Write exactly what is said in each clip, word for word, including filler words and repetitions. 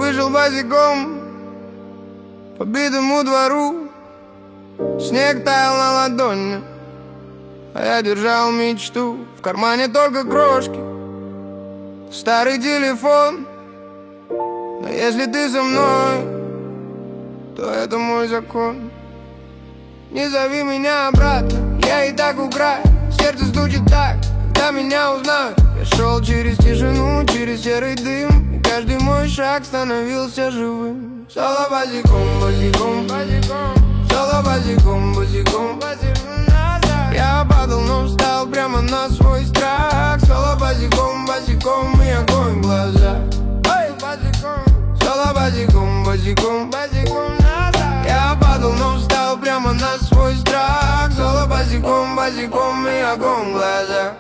вышел босиком по битому двору. Снег таял на ладони, а я держал мечту. В кармане только крошки, старый телефон. Но если ты со мной, то это мой закон. Не зови меня обратно, я и так украю. Сердце стучит так, когда меня узнают. Я шел через тишину, через серый дым, и каждый мой шаг становился живым. Соло босиком, босиком, босиком, соло босиком, босиком, босиком назад. Я падал, но встал прямо на свой страх. Соло босиком, босиком и огонь в глазах. Соло босиком, босиком, босиком назад. Я падал, но встал прямо на свой страх. Соло босиком, босиком и огонь в глазах.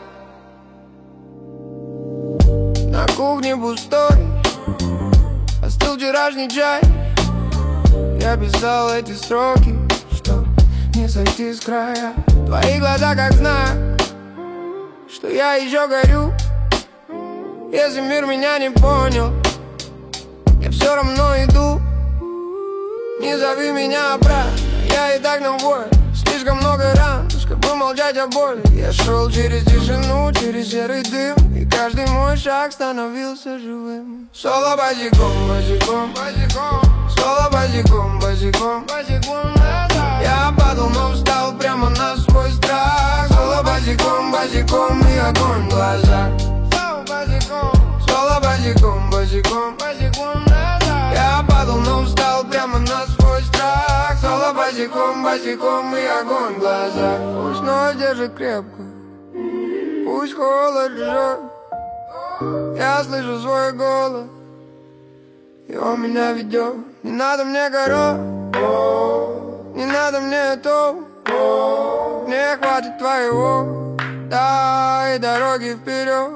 На кухне пустой, остыл вчерашний чай. Я писал эти строки, чтоб не сойти с края. Твои глаза как знак, что я еще горю. Если мир меня не понял, я все равно иду. Не зови меня обратно, я и так на воле. Слишком много ран, чтобы молчать о боли. Я шел через тишину, через серый дым, и каждый мой шаг становился живым. Соло босиком, босиком, босиком, соло босиком, босиком, босиком назад. Я падал, но встал прямо на свой страх. Соло босиком, босиком и огонь в глазах. Соло босиком, соло босиком, босиком, босиком назад. Я падал, но встал прямо на свой страх. Соло босиком, босиком и огонь в глазах. Пусть ночь держит крепко, пусть холод жжет. Я слышу свой голос, и он меня ведет. Не надо мне город, не надо мне то. Мне хватит твоего, дай дороги вперед.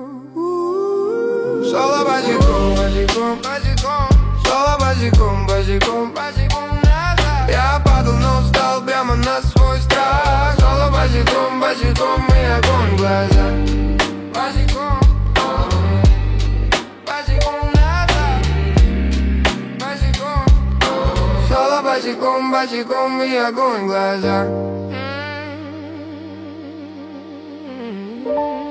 Соло босиком, босиком, босиком, соло босиком, босиком, босиком назад. Я падал, но встал прямо на свой страх. Соло босиком, босиком и огонь в глазах. Босиком, босиком назад. Босиком, соло босиком, босиком и огонь в глазах.